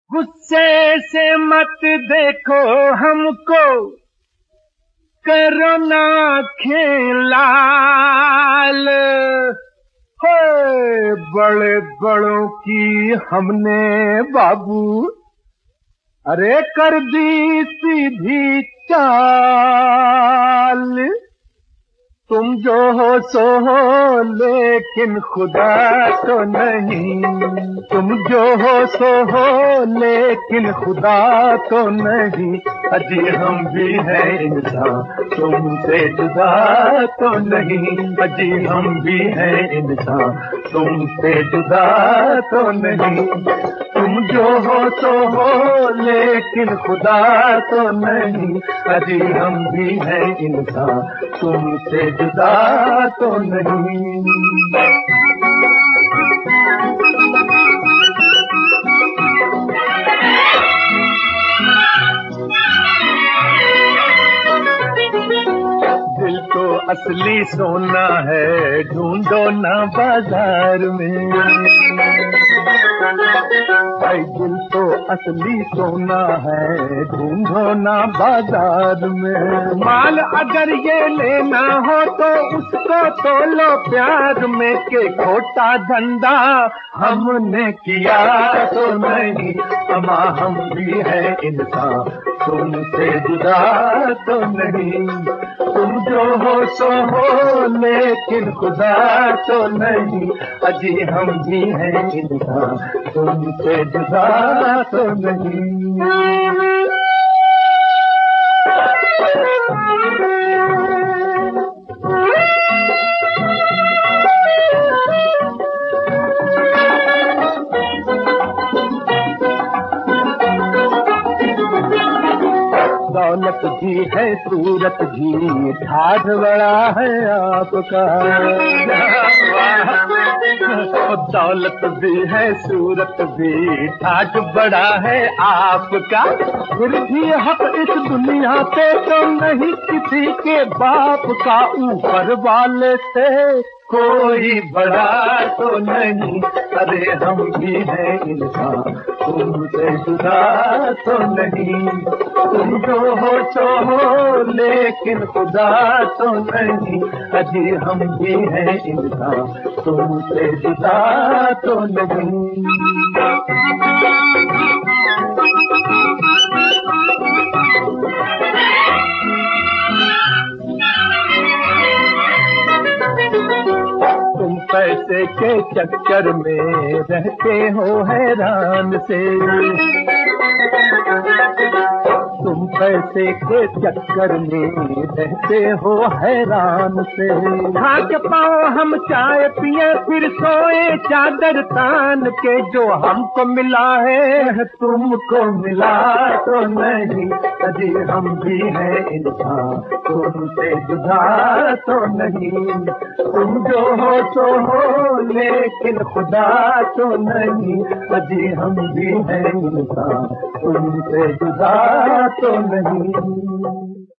गुस्से से मत देखो हमको, करो ना खेलाल। हो बड़े बड़ों की हमने बाबू अरे कर दी सीधी चाल। तुम जो हो सो हो लेकिन खुदा तो नहीं, तुम जो हो सो हो लेकिन खुदा तो नहीं। अजी हम भी हैं इंसान, तुमसे जुदा तो नहीं। अजी हम भी हैं इंसान, तुमसे जुदा तो नहीं। तुम जो हो सो हो लेकिन खुदा तो नहीं। अजी हम भी हैं इंसान, तुमसे जुदा तो नहीं। दिल तो असली सोना है, ढूंढो ना बाजार में। भाई दिल तो असली सोना है, ढूंढो ना बाजार में। माल अगर ये लेना हो तो उसको तोलो प्यार में, के खोटा धंधा हमने किया तो नहीं। अमा हम भी है इंसान, तुमसे जुदा तो नहीं। तुम जो हो सो हो लेकिन खुदा तो नहीं। अजी हम भी हैं इंसान, तुमसे जुदा तो नहीं। दौलत भी है सूरत भी, ठाठ बड़ा है आपका। दौलत भी है सूरत भी, ठाठ बड़ा है आपका। फिर भी हक इस दुनिया पे तो नहीं किसी के बाप का। ऊपर वाले से कोई बड़ा तो नहीं। अरे हम भी हैं इंसान, तुमसे जुदा तो नहीं। तुम जो हो सो हो लेकिन खुदा तो नहीं। अजी हम भी हैं इंसान, तुमसे जुदा तो नहीं। तुम पैसे के चक्कर में रहते हो हैरान से। तुम पैसे के चक्कर में रहते हो हैरान से। हाथ पाओ हम चाय पिए फिर सोए चादर तान के। जो हमको मिला है तुमको मिला तो नहीं। अजी हम भी हैं इंसान, तुमसे जुदा तो नहीं। तुम जो हो सो हो लेकिन खुदा तो नहीं। अजी हम भी हैं इंसान, तुमसे जुदा तो नहीं।